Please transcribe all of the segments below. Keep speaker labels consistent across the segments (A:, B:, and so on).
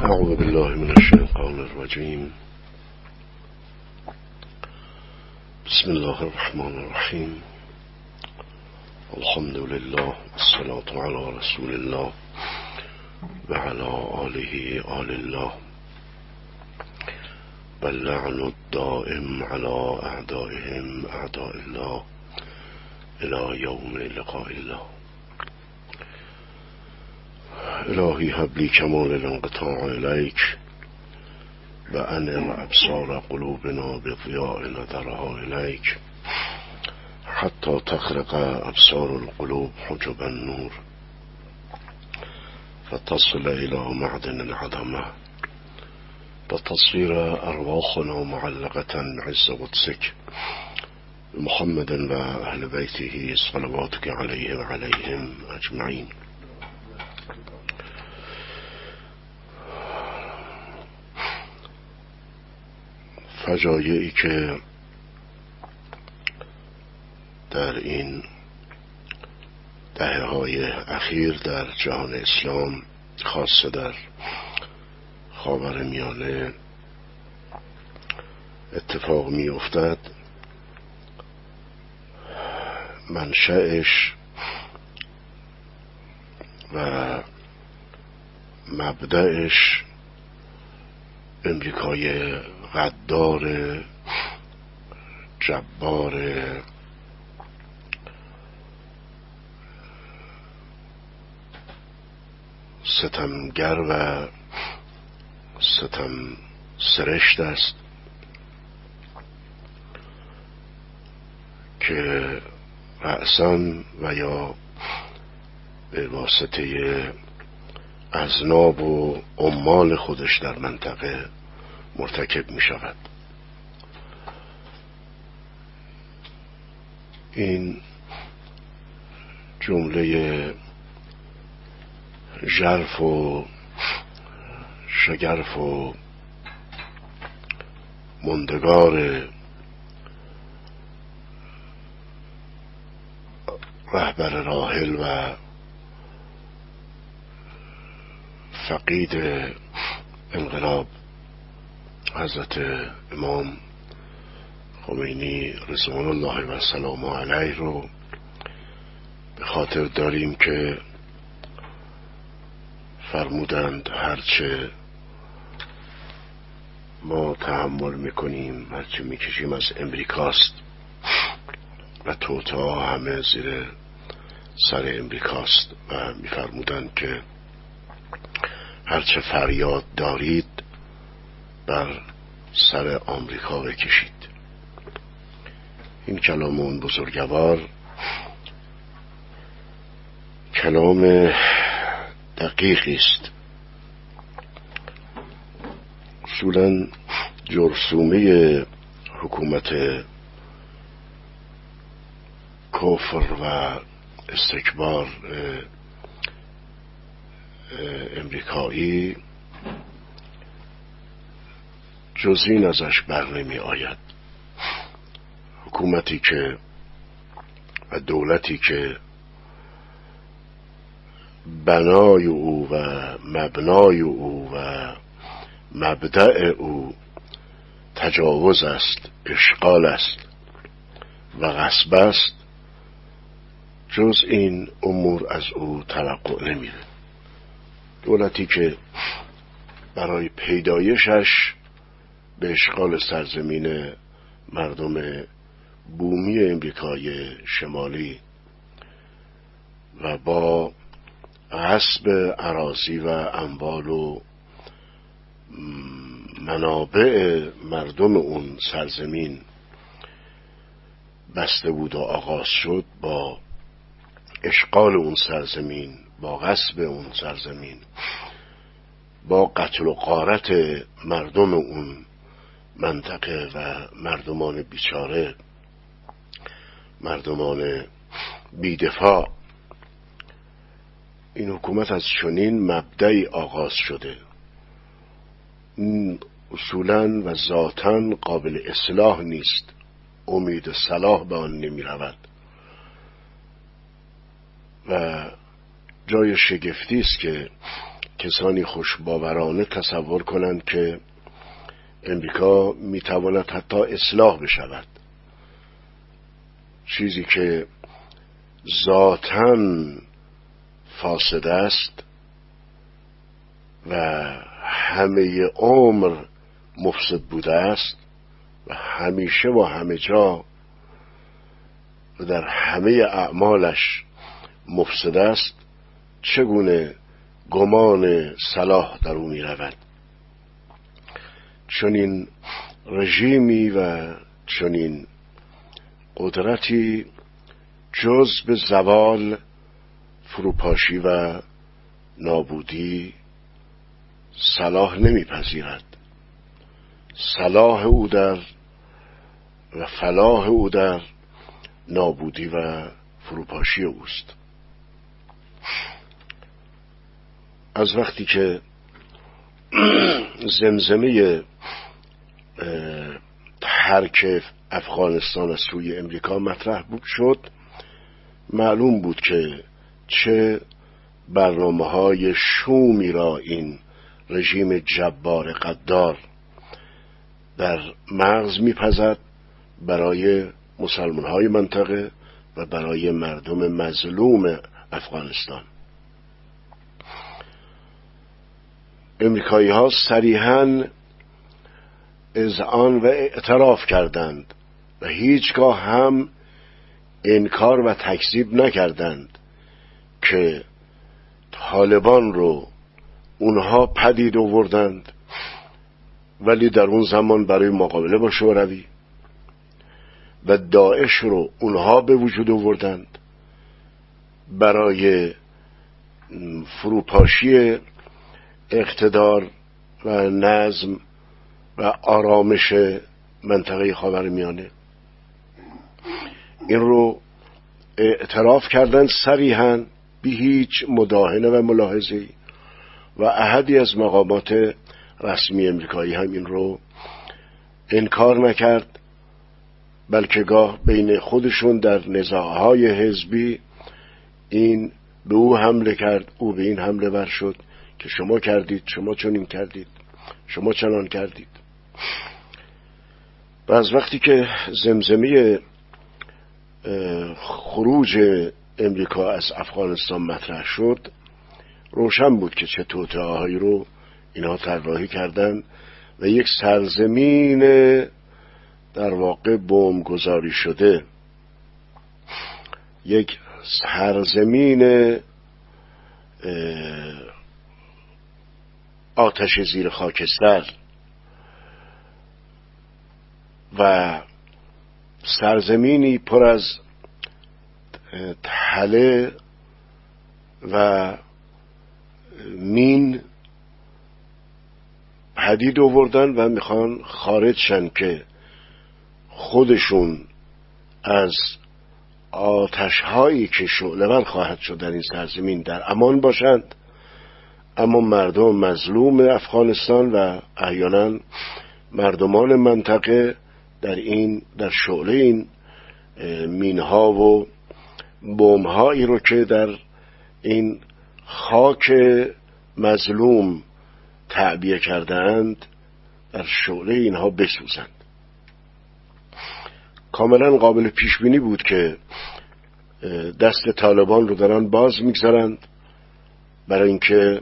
A: اعوذ بالله من الشیطان الرجیم. بسم الله الرحمن الرحیم. الحمد لله والصلاة علی رسول الله و علی آله آل الله و اللعن الدائم علی اعدائهم اعداء الله الى یوم لقاء الله. الهی هب لی کمال الانقطاع الیک و انر ابصار قلوبنا بضیاء نظرها الیک حتی تخرق ابصار القلوب حجب النور فتصل الى معدن العظمه وتصير ارواحنا معلقه عز قدسك محمد و اهل بیته صلواتك علیه و علیهم اجمعین. فجایعی که در این دهه‌های اخیر در جهان اسلام خاصه در خاورمیانه اتفاق می افتد منشأش و مبدأش امریکای غدار جبار ستمگر و ستم سرشت است که رأساً و یا به واسطه اذناب و عمال خودش در منطقه مرتکب می شود. این جمله ژرف و شگرف و ماندگار رهبر راحل و فقید انقلاب حضرت امام خمینی رضوان الله و سلام علیه رو به خاطر داریم که فرمودند هرچه ما تحمل میکنیم هرچه میکشیم از امریکاست و توتا همه زیر سر امریکاست و میفرمودند که هرچه فریاد دارید بر سر آمریکا بکشید. این کلام اون بزرگوار کلام دقیقی است. اصولا جرثومه حکومت کفر و استکبار امریکایی جز این ازش بر نمی آید. حکومتی که و دولتی که بنای او و مبنای او و مبدأ او تجاوز است، اشغال است و غصب است، جز این امور از او توقع نمیره. دولتی که برای پیدایشش به اشغال سرزمین مردم بومی امریکای شمالی و با غصب اراضی و اموال و منابع مردم اون سرزمین بسته بود و آغاز شد، با اشغال اون سرزمین، با غصب اون سرزمین، با قتل و غارت مردم اون منطقه و مردمان بیچاره، مردمان بیدفاع، این حکومت از چنین مبدأی آغاز شده. اصولاً و ذاتاً قابل اصلاح نیست، امید صلاح به آن نمی رود و جای شگفتی است که کسانی خوشباورانه تصور کنند که امریکا میتواند حتی اصلاح بشود، چیزی که ذاتاً فاسد است و همه عمر مفسد بوده است و همیشه و همه جا و در همه اعمالش مفسد است، چگونه گمان صلاح در او می رود؟ چنین رژیمی و چنین قدرتی جز به زوال، فروپاشی و نابودی صلاح نمیپذیرد. صلاح او در و فلاح او در نابودی و فروپاشی اوست. از وقتی که زمزمه ترک افغانستان از سوی امریکا مطرح شد، معلوم بود که چه برنامه‌های شومی را این رژیم جبار غدار در مغز می‌پزد برای مسلمان‌های منطقه و برای مردم مظلوم افغانستان. امریکایی‌ها صریحاً اذعان و اعتراف کردند و هیچگاه هم انکار و تکذیب نکردند که طالبان رو اونها پدید آوردند، ولی در اون زمان برای مقابله با شوروی، و داعش رو اونها به وجود آوردند برای فروپاشی اقتدار و نظم و آرامش منطقه خاورمیانه. این رو اعتراف کردند صریحاً بی هیچ مداهنه و ملاحظه‌ای، و احدی از مقامات رسمی امریکایی هم این رو انکار نکرد، بلکه گاه بین خودشون در نزاعهای حزبی این به او حمله کرد، او به این حمله ور شد که شما کردید، شما چنین کردید، شما چنان کردید. و از وقتی که زمزمه خروج امریکا از افغانستان مطرح شد، روشن بود که چه توطئه‌هایی رو اینها طراحی کردن و یک سرزمین در واقع بمبگذاری شده، یک سرزمین آتش زیر خاکستر و سرزمینی پر از تله و مین پدید آوردن و میخوان خارج شن که خودشون از آتش‌هایی که شعله‌ور خواهد شد در این سرزمین در امان باشند، اما مردم مظلوم افغانستان و احیانا مردمان منطقه در شعله این مینها و بمب‌هایی رو که در این خاک مظلوم تعبیه کردند در شعله اینها بسوزند. کاملا قابل پیش بینی بود که دست طالبان رو دارن باز میگذارند برای اینکه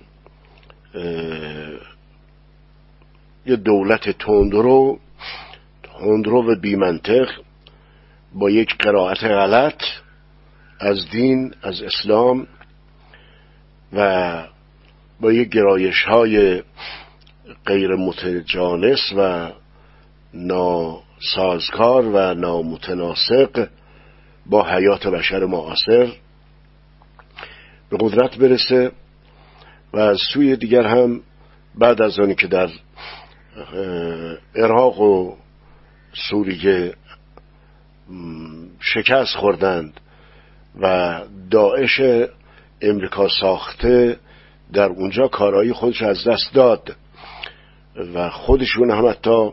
A: یه دولت تندرو و بی‌منطق با یک قرائت غلط از دین، از اسلام و با یک گرایش‌های غیر متجانس و ناسازگار و نامتناسق با حیات بشر معاصر به قدرت برسه، و از سوی دیگر هم بعد از آنی که در عراق و سوریه شکست خوردند و داعش امریکا ساخته در اونجا کارایی خودش از دست داد و خودشون هم حتی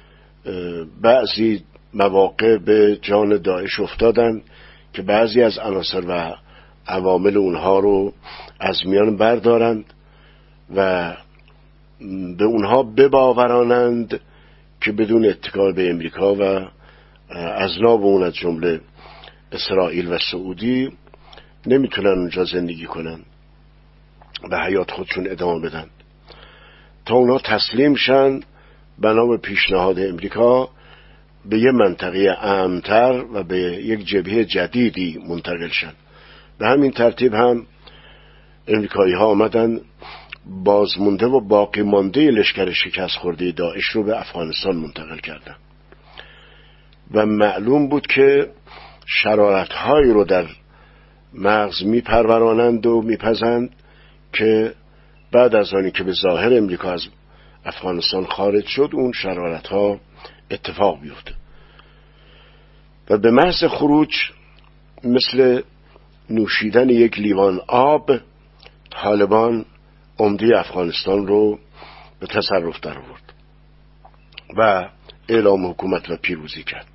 A: بعضی مواقع به جان داعش افتادن که بعضی از عناصر و عوامل اونها رو از میان بردارند و به اونها بباورانند که بدون اتکا به امریکا و اذناب اون از جمله اسرائیل و سعودی نمیتونن اونجا زندگی کنن و حیات خودشون ادامه بدن، تا اونا تسلیم شن بنا به پیشنهاد امریکا به یه منطقه امن‌تر و به یک جبهه جدیدی منتقل شن. به همین ترتیب هم امریکایی ها آمدن بازمونده و باقی مانده لشکر شکست خورده داعش رو به افغانستان منتقل کردن و معلوم بود که شرارت‌هایی رو در مغز میپرورانند و میپزند که بعد از آنی که به ظاهر امریکا از افغانستان خارج شد اون شرارت‌ها اتفاق بیفته و به محض خروج مثل نوشیدن یک لیوان آب طالبان عمده افغانستان رو به تصرف در آورد و اعلام حکومت و پیروزی کرد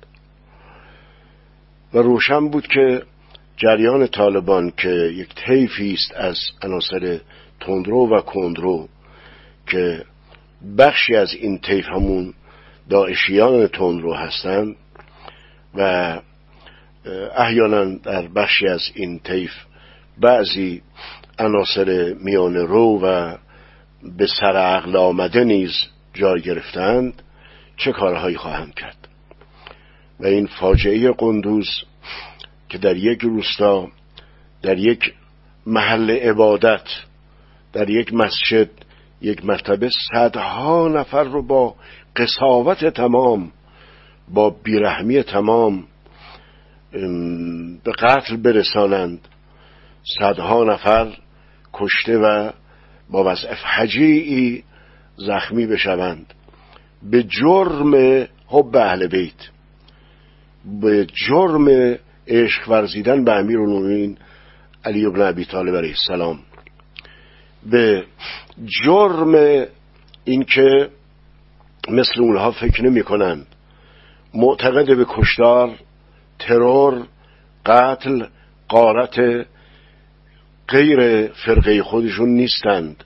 A: و روشن بود که جریان طالبان که یک طیفی است از عناصر تندرو و کندرو که بخشی از این طیف همون داعشیان تندرو هستند و احیانا در بخشی از این طیف بعضی عناصر میان رو و به سر عقل آمده نیز جای گرفتند، چه کارهایی خواهند کرد. و این فاجعه قندوز که در یک روستا، در یک محل عبادت، در یک مسجد، یک مرتبه صدها نفر رو با قساوت تمام، با بیرحمی تمام به قتل برسانند، صدها نفر کشته و با وضع فجیعی زخمی بشوند به جرم حب اهل بیت، به جرم عشق ورزیدن به امیرالمومنین علی بن ابی طالب علیه السلام، به جرم اینکه مثل اونها فکر نمی کنند، معتقد به کشتار، ترور، قتل، غارت غیر فرقه خودشون نیستند،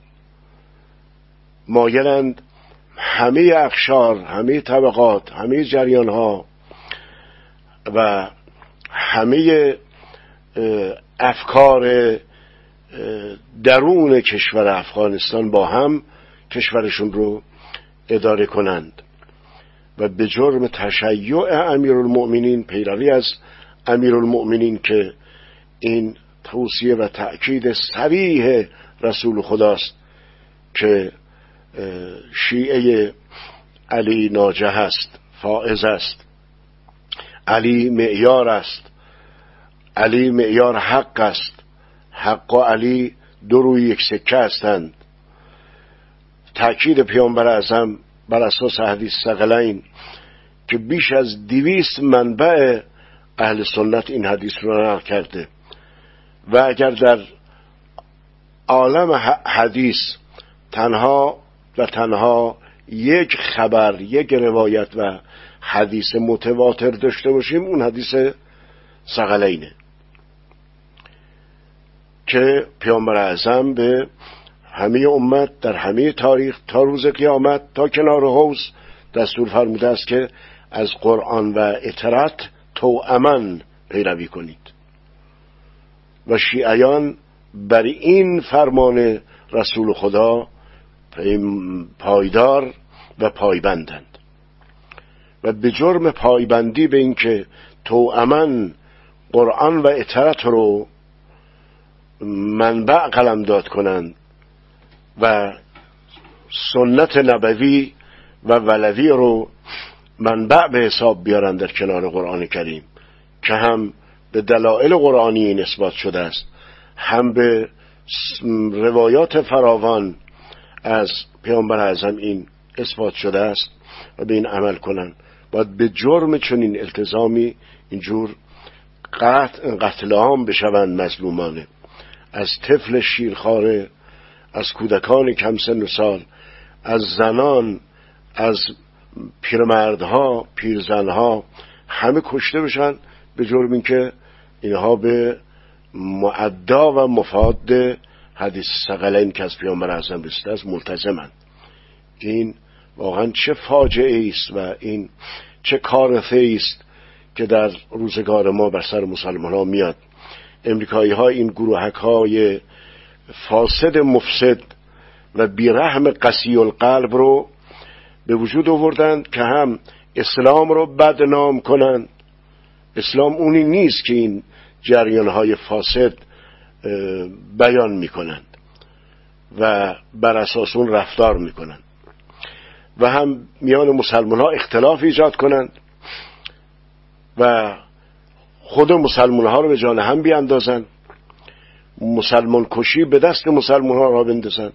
A: مایلند همه اقشار، همه طبقات، همه جریانها و همه افکار درون کشور افغانستان با هم کشورشون رو اداره کنند و به جرم تشیع امیرالمؤمنین، پیروی از امیرالمؤمنین که این توصیه و تأکید صریح رسول خداست که شیعه علی ناجح است، فائز است، علی معیار است، علی معیار حق است، حق و علی دو روی یک سکه هستند. تأکید پیامبر اعظم بر اساس حدیث ثقلین که بیش از 200 منبع اهل سنت این حدیث رو نقل کرده و اگر در عالم حدیث تنها و تنها یک خبر، یک روایت و حدیث متواتر داشته باشیم، اون حدیث ثقلینه که پیامبر اعظم به همه امت در همه تاریخ تا روز قیامت تا کنار حوض دستور فرموده است که از قرآن و اطرت توأمن پیروی کنید و شیعیان بر این فرمان رسول خدا پایدار و پایبندند و به جرم پایبندی به این که توأمن قرآن و اطرت رو منبع قلمداد کنند و سنت نبوی و ولوی رو منبع به حساب بیارن در کنار قرآن کریم که هم به دلائل قرآنی این اثبات شده است، هم به روایات فراوان از پیامبر اعظم این اثبات شده است و به این عمل کنن. باید به جرم چنین التزامی اینجور قتل عام بشوند مظلومانه، از طفل شیرخواره، از کودکان کم سن و سال، از زنان، از پیرمردها، پیرزنها، همه کشته بشن به جرم اینکه اینها به معدا و مفاد حدیث ثقلین که از پیامبر اعظم رسیده است ملتزمند. این واقعا چه فاجعه است و این چه کارثه است که در روزگار ما بر سر مسلمان ها میاد. امریکایی ها این گروهک های فاسد مفسد و بیرحم قسی القلب رو به وجود آوردند که هم اسلام رو بدنام کنند. اسلام اونی نیست که این جریان های فاسد بیان میکنند و بر اساس اون رفتار میکنند و هم میان مسلمان ها اختلاف ایجاد کنند و خود مسلمان ها رو به جان هم بیاندازند، مسلمان کشی به دست مسلمان ها را بندازند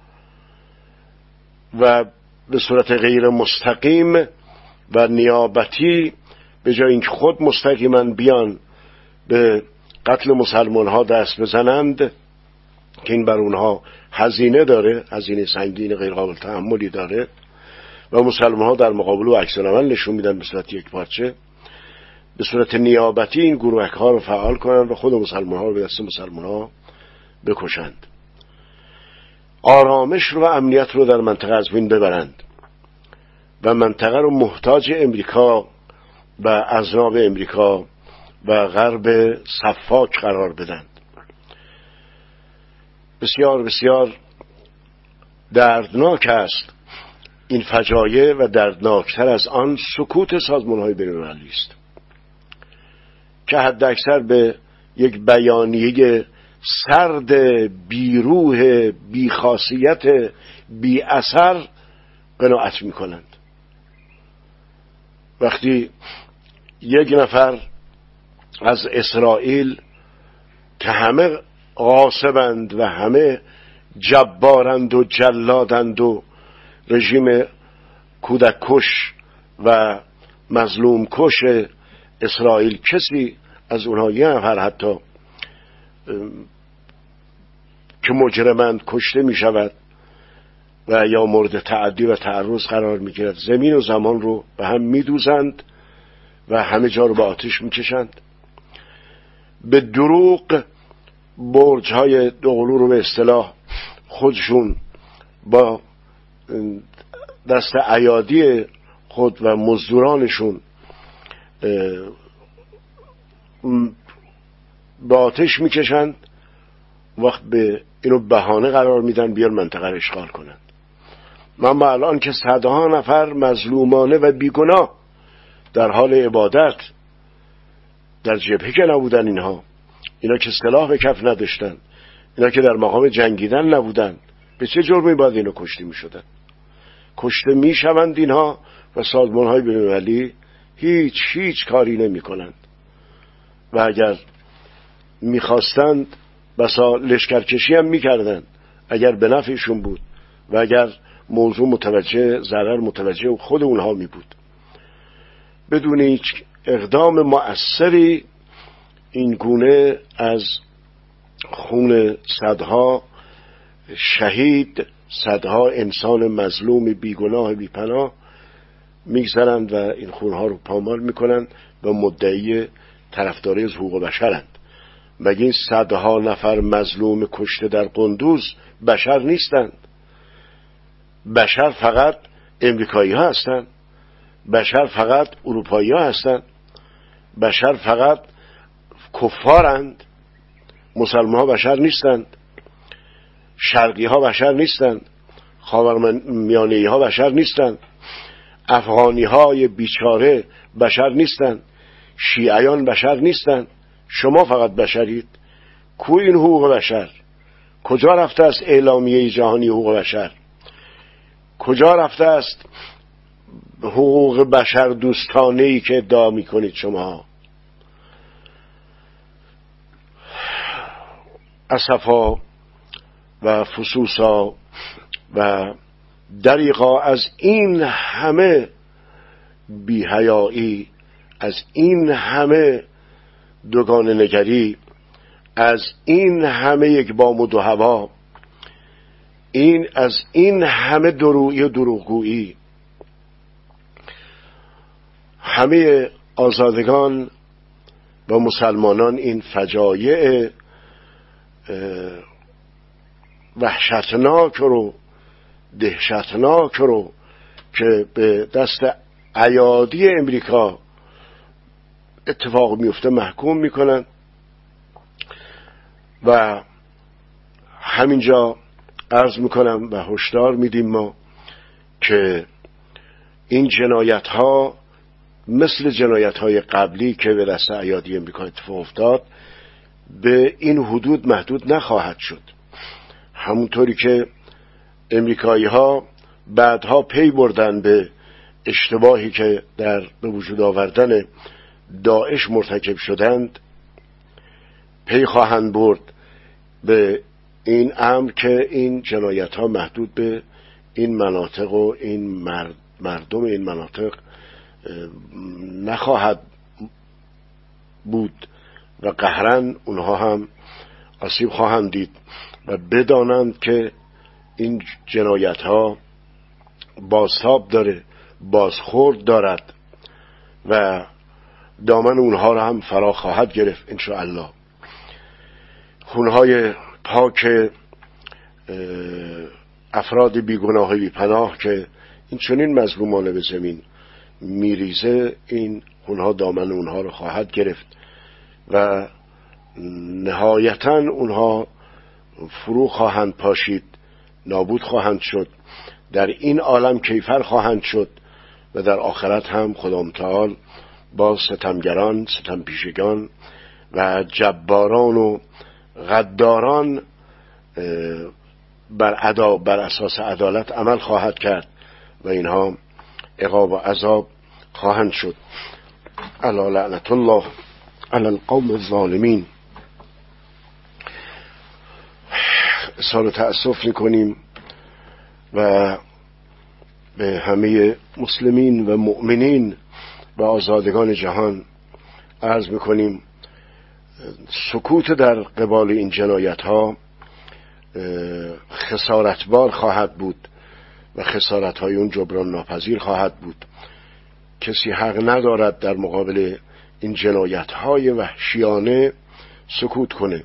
A: و به صورت غیر مستقیم و نیابتی به جای اینکه خود مستقیما بیان به قتل مسلمان ها دست بزنند که این بر اونها هزینه داره، هزینه سنگین غیر قابل تحملی داره و مسلمان ها در مقابل و عکس العمل نشون میدن به صورت یک پارچه، به صورت نیابتی این گروهک ها رو فعال کنند و خود مسلمان ها رو به دست مسلمان ها بکشند، آرامش رو و امنیت رو در منطقه از بین ببرند و منطقه رو محتاج امریکا و اذناب امریکا و غرب صفاک قرار بدند. بسیار بسیار دردناک است این فجایع و دردناکتر از آن سکوت سازمان‌های بین‌المللی است که حد اکثر به یک بیانیه سرد بیروح بیخاصیت بی اثر قناعت می‌کنند. وقتی یک نفر از اسرائیل که همه غاصبند و همه جبارند و جلادند و رژیم کودک کش و مظلوم کش اسرائیل، کسی از اونها یه نفر حتی که مجرمند کشته می شود و یا مورد تعدی و تعرض قرار می گیرد، زمین و زمان رو به هم می دوزند و همه جا رو به آتش می کشند، به دروغ برج های دوقلو رو به اصطلاح خودشون با دست ایادی خود و مزدورانشون به آتش میکشند، وقت به اینو بهانه قرار میدن بیان منطقه رو اشغال کنند. من الان که صدها نفر مظلومانه و بیگناه در حال عبادت در جبهه که نبودن، اینا که سلاح به کف نداشتن، اینا که در مقام جنگیدن نبودن، به چه جرمی باید اینا کشته می شدن؟ کشته می شوند اینها و سازمان های بین‌المللی هیچ کاری نمی کنند و اگر می خواستند بسا لشکرکشی هم می کردند اگر به نفعشون بود و اگر موضوع متوجه ضرر متوجه خود اونها می بود. بدون هیچ اقدام مؤثری این گونه از خون صدها شهید، صدها انسان مظلوم بیگناه بیپناه میگذرند و این خونها رو پامال میکنند و مدعی طرفداری از حقوق بشرند. مگه این صدها نفر مظلوم کشته در قندوز بشر نیستند؟ بشر فقط امریکایی ها هستند؟ بشر فقط اروپایی ها هستند؟ بشر فقط کفارند؟ مسلمان ها بشر نیستند؟ شرقی ها بشر نیستند؟ خاورمیانه‌ای ها بشر نیستند؟ افغانی های بیچاره بشر نیستند؟ شیعیان بشر نیستند؟ شما فقط بشرید؟ کو این حقوق بشر؟ کجا رفته است اعلامیه جهانی حقوق بشر؟ کجا رفته است حقوق بشر دوستانه‌ای که ادعا می‌کنید شما؟ اسفا و فسوسا و دریغا از این همه بی‌حیایی، از این همه دوگانه نگری، از این همه یک بام و دو هوا، از این همه درویی و دروغگویی، همه آزادگان و مسلمانان این فجایع وحشتناک رو، دهشتناک رو که به دست ایادی امریکا اتفاق میفته محکوم میکنن. و همینجا عرض میکنم و هشدار میدیم ما که این جنایت ها مثل جنایت های قبلی که به دست ایادی امریکا اتفاق افتاد به این حدود محدود نخواهد شد. همونطوری که امریکایی ها بعدها پی بردن به اشتباهی که در به وجود آوردن داعش مرتکب شدند، پی خواهند برد به این امر که این جنایت ها محدود به این مناطق و این مردم این مناطق نخواهد بود و قهرن اونها هم آسیب خواهند دید و بدانند که این جنایت ها بازتاب داره، بازخورد دارد و دامن اونها را هم فرا خواهد گرفت انشاءالله. خونهای پاک افراد بیگناه بی پناه که این چنین مظلومانه به زمین میریزه، این خونها دامن اونها را خواهد گرفت و نهایتاً اونها فرو خواهند پاشید، نابود خواهند شد، در این عالم کیفر خواهند شد و در آخرت هم خدا متعال با ستمگران، ستمپیشگان و جباران و غداران بر اساس عدالت عمل خواهد کرد و اینها عقاب و عذاب خواهند شد. الا لعنت الله علی القوم الظالمین. اظهار تأسف میکنیم و به همه مسلمین و مؤمنین و آزادگان جهان عرض میکنیم سکوت در قبال این جنایت ها خسارتبار خواهد بود و خسارت های اون جبران ناپذیر خواهد بود. کسی حق ندارد در مقابل این جنایت های وحشیانه سکوت کنه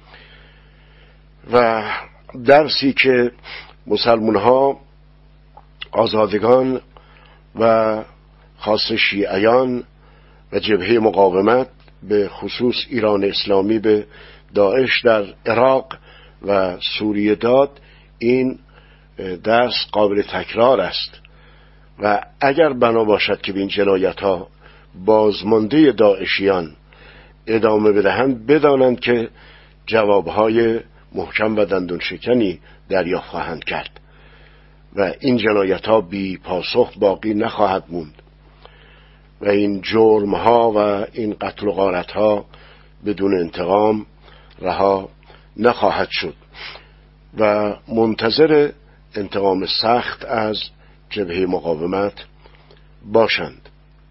A: و درسی که مسلمان ها، آزادگان و خاص شیعیان و جبهه مقاومت به خصوص ایران اسلامی به داعش در عراق و سوریه داد، این درس قابل تکرار است و اگر بنا باشد که به این جنایت ها بازمانده داعشیان ادامه بدهند، بدانند که جوابهای محکم و دندون شکنی دریافت خواهند کرد و این جنایت ها بی پاسخ باقی نخواهد موند و این جرم ها و این قتل و غارت ها بدون انتقام رها نخواهد شد و منتظر انتقام سخت از جبهه مقاومت باشند.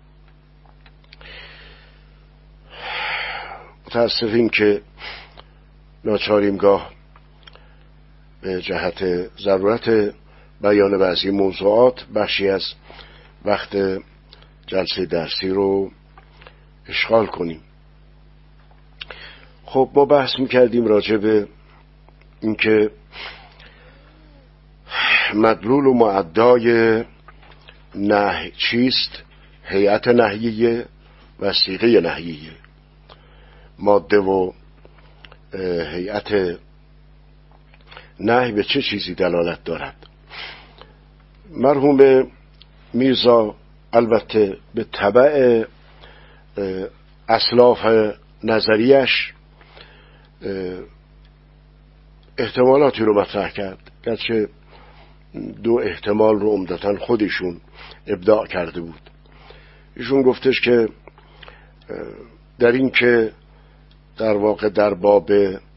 A: متاسفیم که ناچاریم گاه به جهت ضرورت بیان بعضی موضوعات بخشی از وقت جلسه درسی رو اشغال کنیم. خب ما بحث میکردیم راجع به اینکه مدلول و معدای نهی چیست، هیئت نهیه و صیغه نهیه، ماده و هیئت نهی به چه چیزی دلالت دارد. مرحوم میرزا البته به تبع اسلاف نظریش احتمالاتی رو مطرح کرد، گرچه دو احتمال رو عمدتاً خودشون ابداع کرده بود. ایشون گفتش که در این که در واقع در باب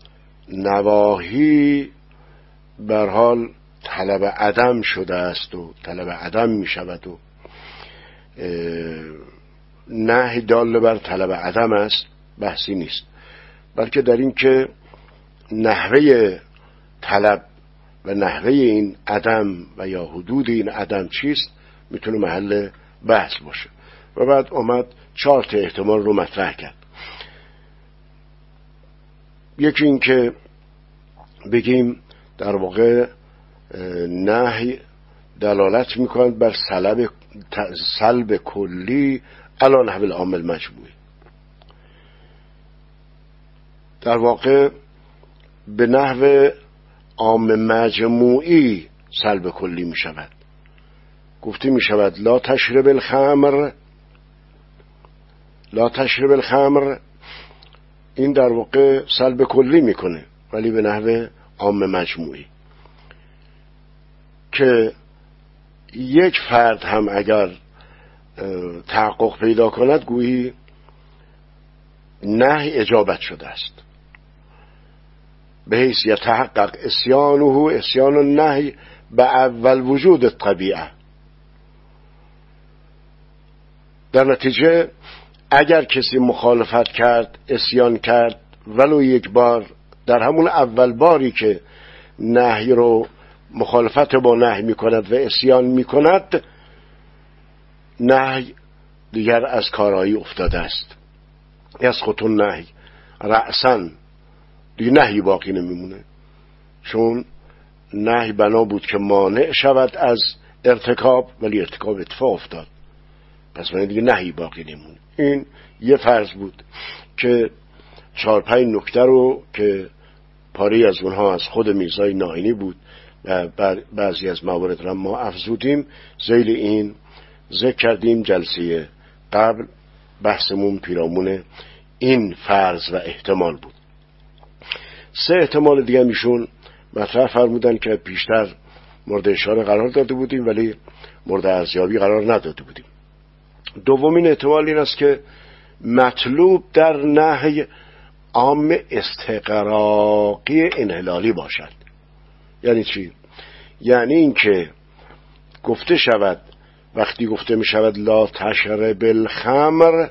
A: نواهی بر حال طلب عدم شده است و طلب عدم می شود و نهی دال بر طلب عدم است، بحثی نیست، بلکه در این که نحوه طلب و نحوه این عدم و یا حدود این عدم چیست میتونه محل بحث باشه و بعد اومد 4 تا احتمال رو مطرح کرد. یکی این که بگیم در واقع نهی دلالت میکنند بر سلب کلی علی نحو العام المجموعی. در واقع به نحو عام مجموعی سلب کلی می شود. گفته می شود لا تشرب الخمر، لا تشرب الخمر، این در واقع سلب کلی میکنه ولی به نحو عام مجموعی، که یک فرد هم اگر تحقق پیدا کند گویی نهی اجابت شده است، به حیث یتحقق اسیانه اسیان النهی به اول وجود الطبیعه. در نتیجه اگر کسی مخالفت کرد، اسیان کرد ولو یک بار، در همون اول باری که نهی رو مخالفت با نهی میکند و اسیان میکند، نهی دیگر از کارایی افتاده است. یسقط النهی رأساً، دیگه نهی باقی نمیمونه، چون نهی بنا بود که مانع شود از ارتکاب ولی ارتکاب اتفاق افتاد، پس من دیگه نهی باقی نمونه. این یه فرض بود که 4-5 نکته رو که پاری از اونها از خود میرزای نائینی بود و بعضی از موارد را ما افزودیم، ذیل این ذکر کردیم. جلسه قبل بحثمون پیرامون این فرض و احتمال بود. 3 احتمال دیگه میشون مطرح فرمودن که پیشتر مورد اشاره قرار داده بودیم ولی مورد ارزیابی قرار نداده بودیم. دومین احتمال این است که مطلوب در نهی عام استغراقی انحلالی باشد. یعنی چی؟ یعنی این که گفته شود، وقتی گفته می شود لا تشرب الخمر،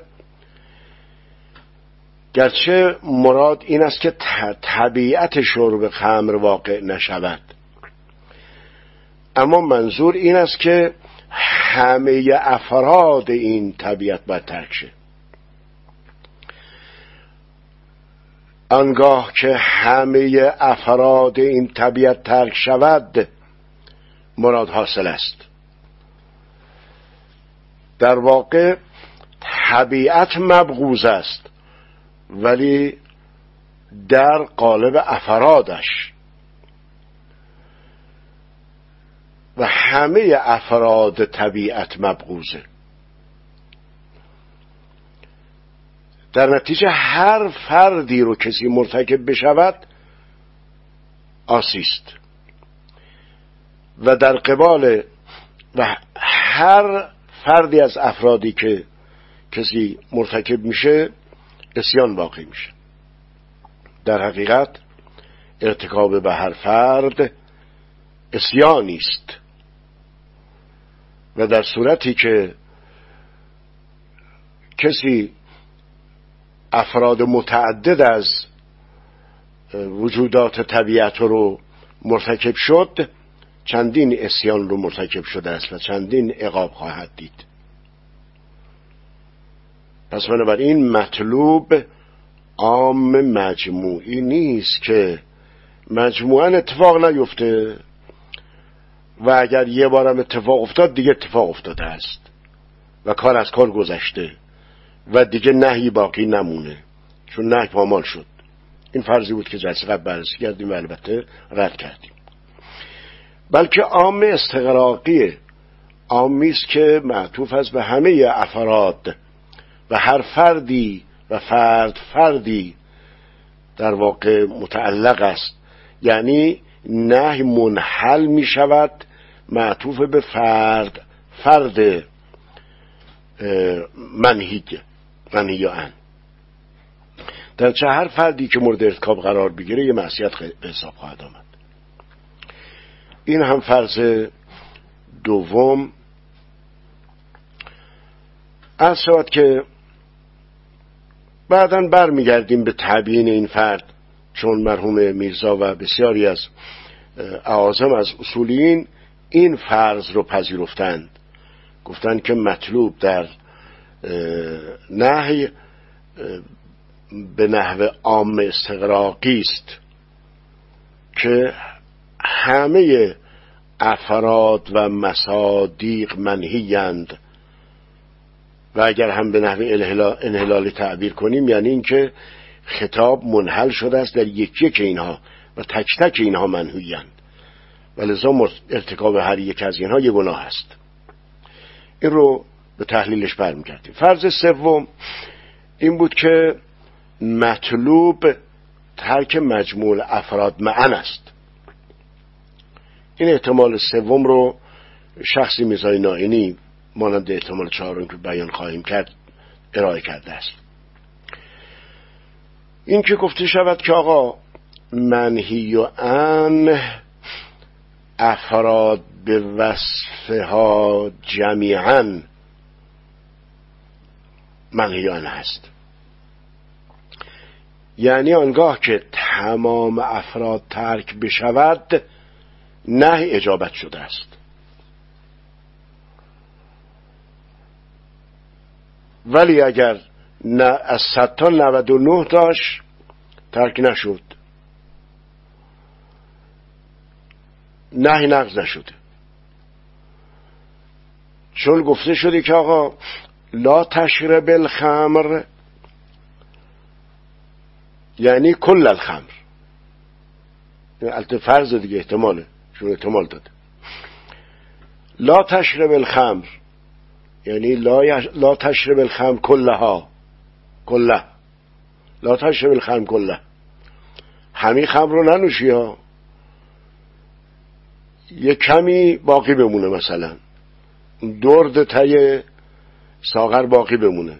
A: گرچه مراد این است که طبیعت شرب خمر واقع نشود، اما منظور این است که همه افراد این طبیعت باید ترک شه. آنگاه که همه افراد این طبیعت ترک شود مراد حاصل است. در واقع طبیعت مبغوض است ولی در قالب افرادش، و همه افراد طبیعت مبغوضه. در نتیجه هر فردی رو کسی مرتکب بشود آسیست، و در قبال و هر فردی از افرادی که کسی مرتکب میشه عصیان واقع میشه. در حقیقت ارتکاب به هر فرد عصیانی است، و در صورتی که کسی افراد متعدد از وجودات طبیعت رو مرتکب شد، چندین عصیان رو مرتکب شده است و چندین عقاب خواهد دید. پس بنابراین مطلوب عام مجموعی نیست که مجموعاً اتفاق نیفته، و اگر یه بارم اتفاق افتاد دیگه اتفاق افتاده است و کار از کار گذشته و دیگه نهی باقی نمونه، چون نهی پامال شد. این فرضی بود که جلسه قبل بررسی کردیم و البته رد کردیم. بلکه عام استغراقیه، عامی است که معطوف است به همه افراد و هر فردی و فردی در واقع متعلق است. یعنی نهی منحل می شود معطوف به فرد منهی آن. در چه هر فردی که مورد ارتکاب قرار بگیره یه معصیت به حساب خواهد آمد. این هم فرض دوم. از شود که بعداً برمیگردیم به تبیین این فرد، چون مرحوم میرزا و بسیاری از اعاظم از اصولیین این فرض رو پذیرفتند، گفتند که مطلوب در نهی به نحو عام استغراقی است که همه افراد و مصادیق منهیند، و اگر هم به نحو انحلالی تعبیر کنیم یعنی اینکه خطاب منحل شده است در یکی یک اینها و تک تک اینها منهیند و لذا ارتکاب هر یک از اینها یک گناه است. این رو به تحلیلش برمیگردیم. فرض سوم این بود که مطلوب ترک مجموع افراد معن است. این احتمال سوم رو شخصی میرزای نائینی مانند احتمال چهارم که بیان خواهیم کرد ارائه کرده است. این که گفته شود که آقا منهی و عن افراد به وصفها جمیعا منهی عن هست، یعنی آنگاه که تمام افراد ترک بشود نهی اجابت شده است، ولی اگر از 100 تا 99 تاش ترک نشد نهی نقض نشده، چون گفته شده که آقا لا تشرب الخمر یعنی کل الخمر، البته فرض دیگه احتماله چون احتمال داده. لا تشرب الخمر یعنی لا تشرب الخمر کلها، کله لا تشرب الخمر کله، همین خمر رو ننوشی ها، یه کمی باقی بمونه، مثلا درد تای ساغر باقی بمونه،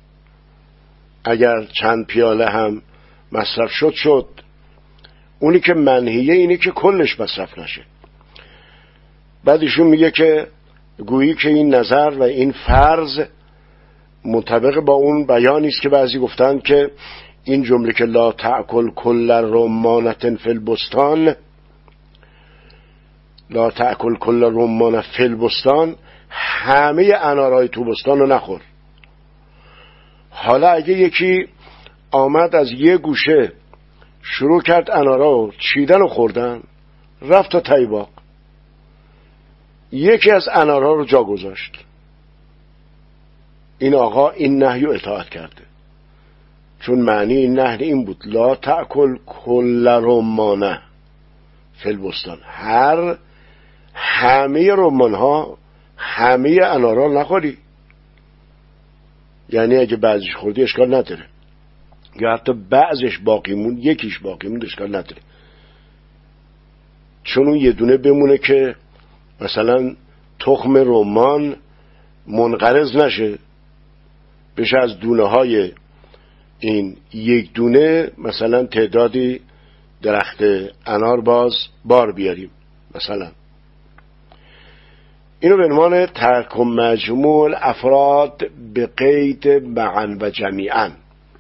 A: اگر چند پیاله هم مصرف شد. اونی که منهیه اینه که کلش مصرف نشه. بعد ایشون میگه که گویی که این نظر و این فرض مطابق با اون بیانی است که بعضی گفتن که این جمله که لا تأکل کل رمانة فی البستان، لا تأکل کل رمان فی البستان، همه انارای تو بستان رو نخور. حالا اگه یکی آمد از یه گوشه شروع کرد انارا رو چیدن و خوردن، رفت تا ته باغ، یکی از انارا رو جا گذاشت، این آقا این نهی رو اطاعت کرده، چون معنی این نهی این بود لا تأکل کل رمانه فی البستان، همه رمان ها همه انارا نخوری، یعنی اگه بعضیش خوردی اشکال نداره، یا حتی بعضش باقی موند یکیش باقی موند اشکال نداره، چون اون یه دونه بمونه که مثلا تخم رمان منقرض نشه، بشه از دونه های این یک دونه مثلا تعدادی درخت انار باز بار بیاریم مثلا. اینو به عنوان ترک مجموع افراد به قید معا و جمیعا،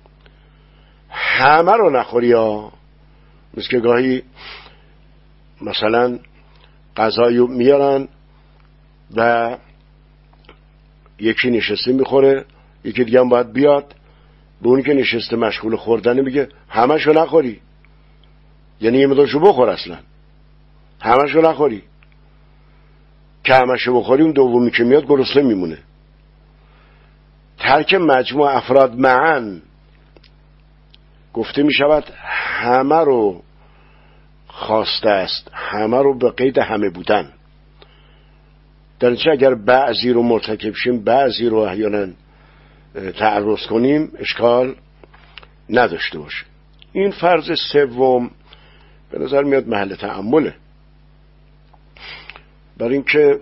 A: همه رو نخوری ها. مثل که گاهی مثلا غذایی میارن و یکی نشسته میخوره، یکی دیگه هم باید بیاد، به اونی که نشسته مشغول خوردن میگه همشو نخوری، یعنی یه مدارشو بخور، اصلا همشو نخوری، که همشو بخوری اون دومی که میاد گرسنه میمونه. ترک مجموع افراد معن گفته میشود همه رو خواسته است، همه رو به قید همه بودن، در چه اگر بعضی رو مرتکب شیم بعضی رو احیانا تعرض کنیم اشکال نداشته باشه. این فرض سوم به نظر میاد محل تأمله، برای اینکه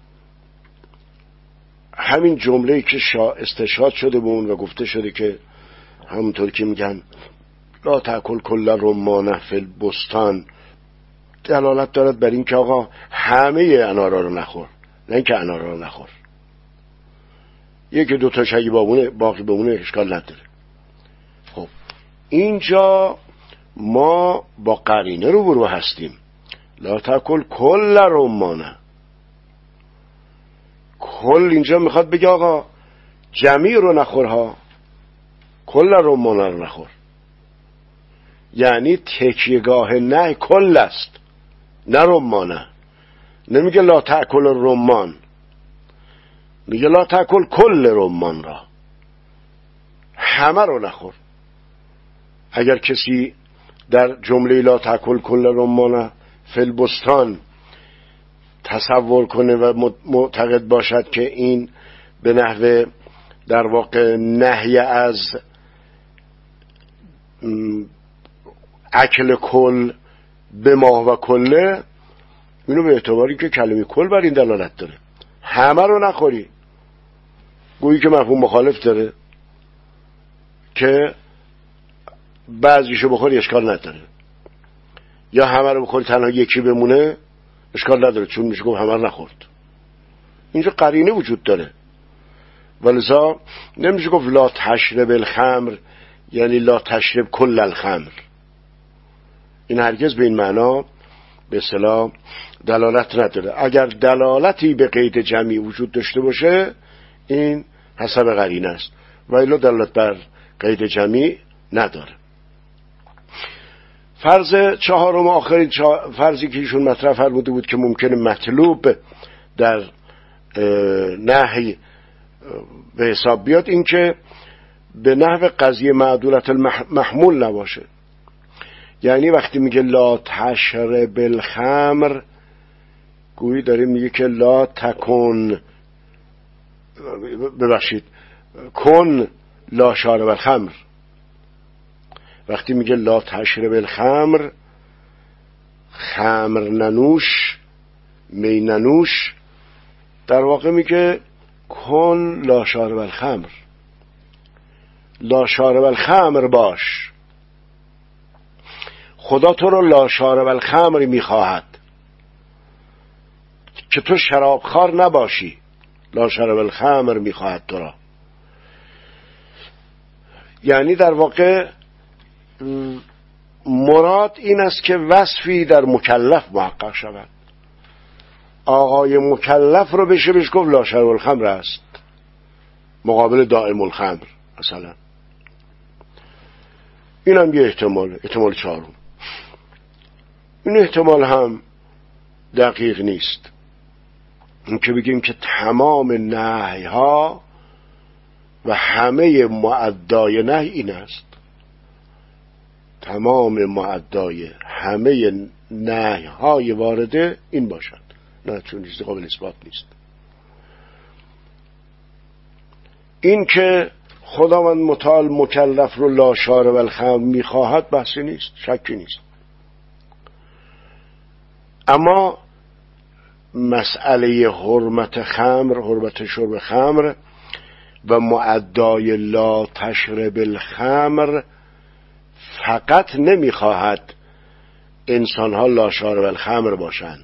A: همین جمله‌ای که استشهاد شده به اون و گفته شده که همونطور که میگن لا تأکل کل رمانه فی البستان، دلالت دارد بر این که آقا همه انارا رو نخور، نه اینکه انارا رو نخور، یکی دو تاش اگه باقی بمونه اشکال نداره. خب اینجا ما با قرینه روبرو هستیم، لا تأکل کل رمانه، کل اینجا میخواد بگه آقا جمیع رو نخورها، کل رمانه رو نخور، یعنی تکیهگاه نه کل است، نه رمانه، نمیگه لا تأکل الرمان، میگه لا تأکل کل رمان را، همه رو نخور. اگر کسی در جمله لا تأکل کل رمان فی البستان تصور کنه و معتقد باشد که این به نحو در واقع نهی از اکل کل به ما و کله، اینو به اعتباری که کلمه کل بر این دلالت داره، همه رو نخوری، گویی که مفهوم مخالف داره که بعضیشو بخوری اشکال نداره، یا همه رو بخوری تنها یکی بمونه اشکال نداره، چون میشه گفت همه رو نخورد. اینجا قرینه وجود داره، ولذا نمیشه گفت لا تشرب الخمر یعنی لا تشرب کل الخمر. این هرگز به این معنا به اصطلاح دلالت نداره. اگر دلالتی به قید جمعی وجود داشته باشه این حسب قرینه است، و الا دلالت بر قید جمعی نداره. فرض چهارم، آخرین فرضی که ایشون مطرح فرموده بود که ممکنه مطلوب در نهی به حساب بیاد، این که به نحو قضیه معدولت المحمول نباشه. یعنی وقتی میگه لا تشرب الخمر، گویی داره میگه که لا تکن، ببخشید، کن لا شارب الخمر. وقتی میگه لا تشرب الخمر، خمر ننوش، می ننوش، در واقع میگه کن لا شارب الخمر، لا شارب الخمر باش. خدا تو رو لا شارب الخمر میخواهد که تو شرابخوار نباشی، لا شارب الخمر میخواهد تو را. یعنی در واقع مراد این است که وصفی در مکلف محقق شود. آقای مکلف رو بشه بهش گفت لا شارب الخمر است، مقابل دائم الخمر مثلا. این هم یه احتمال چهارم. این احتمال هم دقیق نیست، این که بگیم که تمام نهی ها و همه معدای نهی این است، تمام معدای همه نهی های وارده این باشد. نه، چون چیز قابل اثبات نیست. این که خداوند متعال مکلف رو لا شارب الخمر میخواهد بحثی نیست، شکی نیست. اما مسئله حرمت خمر، حرمت شرب خمر و معدای لا تشرب الخمر فقط نمیخواهد انسانها لا شارب الخمر باشند.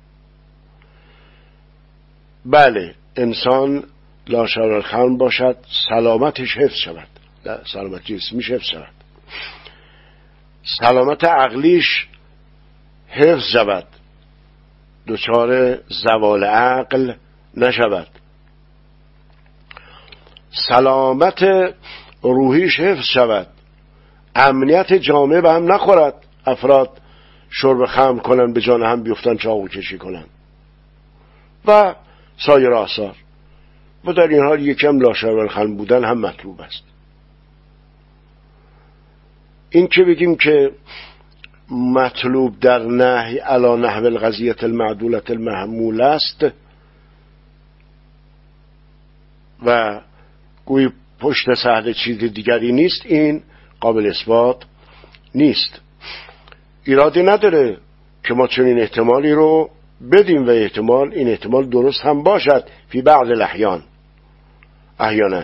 A: بله، انسان لا شارب الخمر باشد، سلامتش حفظ شود، سلامت جسمیش حفظ شود، سلامت عقلیش حفظ شود، دچار زوال عقل نشود، سلامت روحیش حفظ شود، امنیت جامعه به هم نخورد، افراد شرب خمر کنن به جان هم بیفتن، چاقو کشی کنن و سایر آثار. و در این حال یکم لا شارب الخمر بودن هم مطلوب است. این که بگیم که مطلوب در نهی علی نحو القضیة المعدولة المحمول است و گویی پشت صحنه چیز دیگری نیست، این قابل اثبات نیست. ایرادی نداره که ما چنین احتمالی رو بدیم و این احتمال درست هم باشد فی بعض الاحیان، احیانا،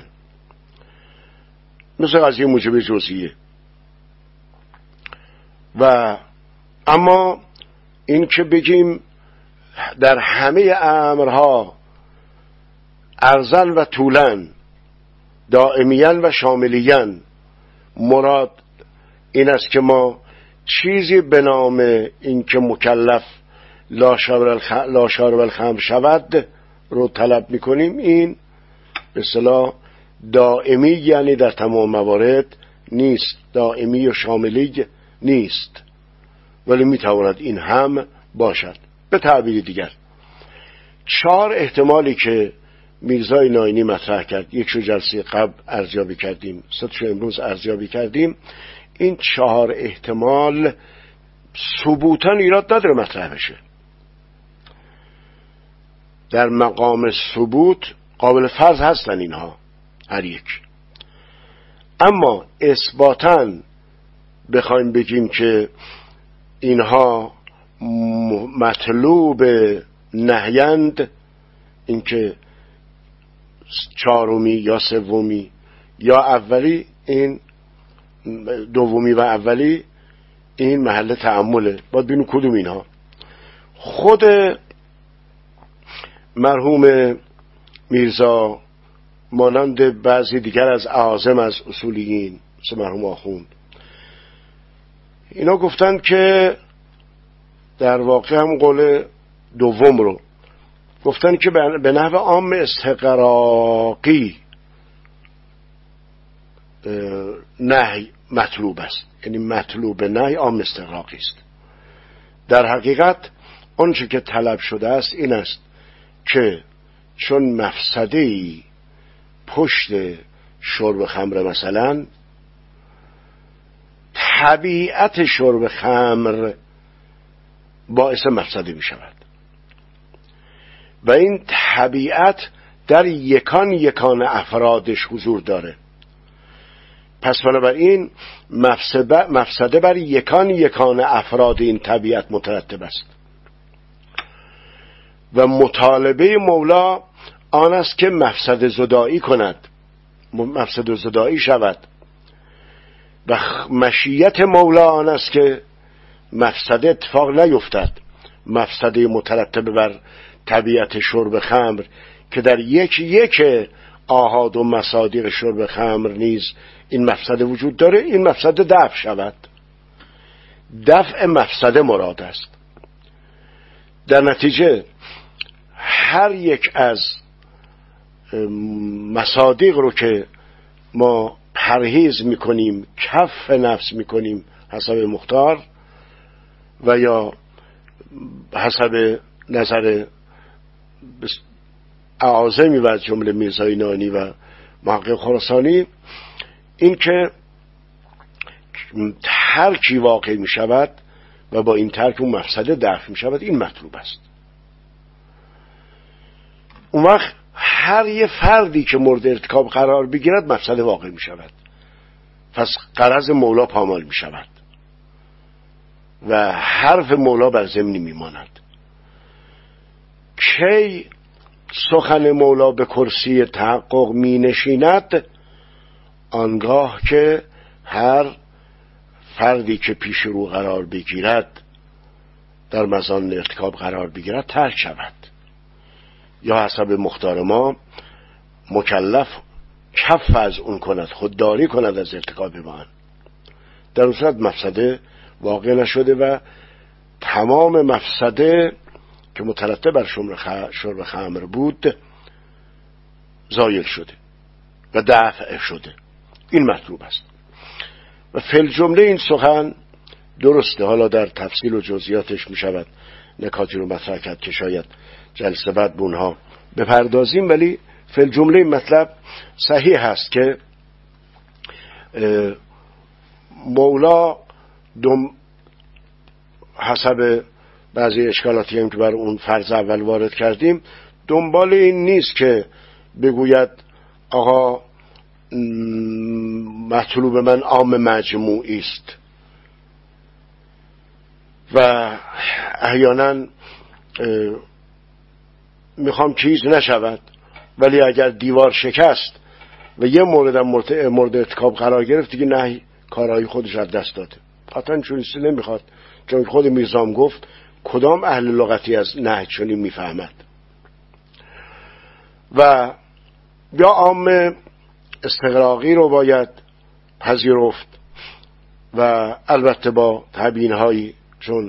A: مثل قضیه موجب جزئیه. و اما این که بگیم در همه امرها ارزن و طولن، دائمیان و شاملیان، مراد این است که ما چیزی به نام این که مکلف لا شارب الخمر شود رو طلب میکنیم، این به اصطلاح دائمی یعنی در تمام موارد نیست، دائمی و شاملی نیست، ولی میتواند این هم باشد. به تعبیر دیگر 4 احتمالی که میرزای ناینی مطرح کرد، یک رو جلسه قبل ارزیابی کردیم، 3 رو امروز ارزیابی کردیم، این 4 احتمال ثبوتاً ایراد نداره مطرح بشه، در مقام ثبوت قابل فرض هستن اینها هر یک. اما اثباتاً بخوایم بگیم که اینها مطلوب نهیند، اینکه 4می یا 3می یا اولی، این 2می و اولی، این محل تأمله. باید ببینیم کدوم اینها. خود مرحوم میرزا مانند بعضی دیگر از اعاظم از اصولیین مثل مرحوم آخوند، اینا گفتند که در واقع هم قول دوم رو گفتن که به نحو عام استقراقی نهی مطلوب است، یعنی مطلوب نهی عام استقراقی است. در حقیقت آنچه که طلب شده است این است که چون مفسده‌ای پشت شرب خمر، مثلا طبیعت شرب خمر باعث مفسده می شود و این طبیعت در یکان افرادش حضور داره، پس بنابراین مفسده بر یکان افراد این طبیعت مترتب است و مطالبه مولا آن است که مفسده زدایی کند، مفسده زدایی شود، و مشیت مولا آن است که مفسده اتفاق نیفتد، مفسده مترتب بر طبیعت شرب خمر که در یک آحاد و مصادیق شرب خمر نیز این مفسده وجود داره، این مفسده دفع شود. دفع مفسده مراد است. در نتیجه هر یک از مصادیق رو که ما پرهیز میکنیم، کف نفس میکنیم حسب مختار و یا حسب نظر اعاظمی و از جمله میرزای ناینی و محقق خراسانی، این که ترکی واقع می شود و با این ترک اون مفسده دفع می شود، این مطلوب است. اون وقت هر یه فردی که مورد ارتکاب قرار بگیرد مفسده واقع می شود، پس غرض مولا پامال می شود و حرف مولا بر ضمنی می ماند. کی سخن مولا به کرسی تحقق می نشیند؟ آنگاه که هر فردی که پیش رو قرار بگیرد، در مزان ارتکاب قرار بگیرد، ترک شود یا حسب مختار ما مکلف کف از اون کند، خودداری کند از ارتکاب آن. در اون صورت مفسده واقع نشده و تمام مفسده که مترتب بر شرب خمر بود زایل شده و دفع شده. این مطلوب است و فی الجمله این سخن درسته. حالا در تفصیل و جزئیاتش می شود نکاتی رو مطرح کرد که شاید جلسه بعد به اونها بپردازیم، ولی فی الجمله این مطلب صحیح هست که مولا حسب بعضی اشکالاتی هم که بر اون فرض اول وارد کردیم دنبال این نیست که بگوید آقا مطلوب من عام مجموعی است و احیانا میخوام چیز نشود، ولی اگر دیوار شکست و یه مورد ارتکاب قرار گرفت دیگه نه، کارهای خودش از دست داده. قطعا چون چیزی نمیخواد، چون خود میرزام گفت کدام اهل لغتی از نهج چنین میفهمد. و یا عام استقراقی رو باید پذیرفت و البته با تبیین‌هایی، چون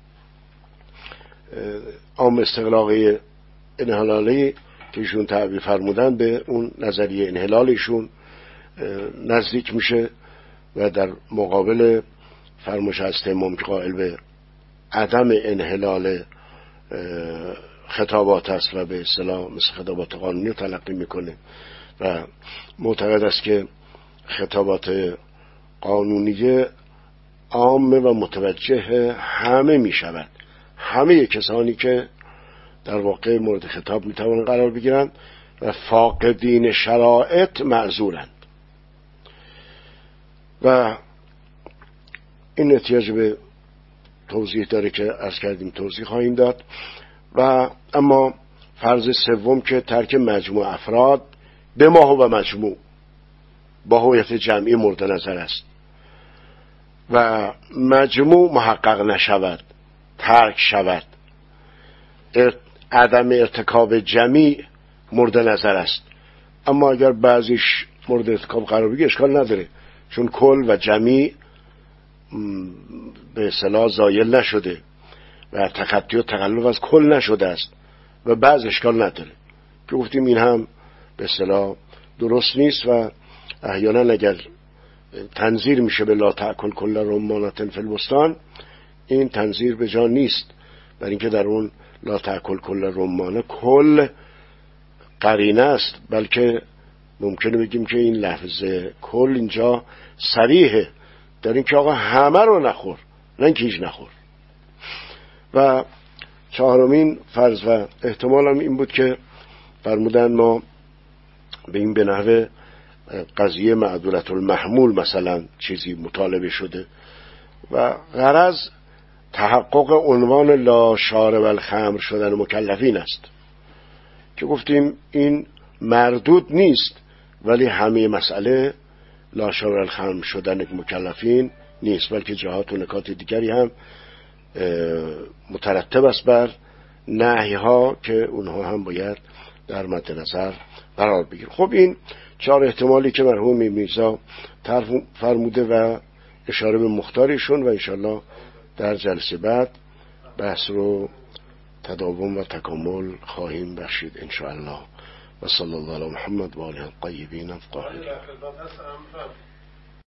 A: عام استقراقی انحلالی که ایشون تعبیر فرمودن به اون نظریه انحلالشون نزدیک میشه و در مقابل فرمایش هست امام که قائل به عدم انحلال خطابات است و به اصطلاح مثل خطابات قانونی رو تلقی میکنه و معتقد است که خطابات قانونی عامه و متوجه همه میشود، همه کسانی که در واقع مورد خطاب میتوانند قرار بگیرند و فاقدین شرایط معذورند و این احتیاج به توضیح داره که عرض کردیم توضیح خواهیم داد. و اما فرض سوم که ترک مجموع افراد به ما و مجموع با هویت جمعی مورد نظر است و مجموع محقق نشود، ترک شود، عدم ارتکاب جمعی مورد نظر است. اما اگر بعضیش مورد ارتکاب قرار بگیره اشکال نداره، چون کل و جمعی به اصطلاح زایل نشده و تخطی و تقلب از کل نشده است و بعض اشکال نداره که گفتیم این هم به اصطلاح درست نیست و احیانا اگر تنظیر میشه به لا تأکل کل رمانة فی البستان، این تنظیر به جا نیست، برای اینکه در اون لا تأکل کل رمانه کل قرینه است، بلکه ممکنه بگیم که این لفظ کل اینجا صریحه در این که آقا همه رو نخور، نه اینکه هیچ نخور. و چهارمین فرض و احتمال هم این بود که فرمودن ما به این به نحو قضیه معدولت المحمول مثلا چیزی مطالبه شده و غرض تحقق عنوان لا شارب الخمر شدن مکلفین است که گفتیم این مردود نیست، ولی همه مسئله لا شارب الخمر شدن مکلفین نیست، بلکه جهات و نکات دیگری هم مترتب است بر نهی ها که اونها هم باید در مد نظر قرار بگیره. خب این چهار احتمالی که مرحوم میرزا فرموده و اشاره به مختاریشون و انشالله در جلسه بعد بحث رو تداوم و تکامل خواهیم بخشید انشاءالله. و صلی الله علی محمد و آله الطیبین الطاهرین.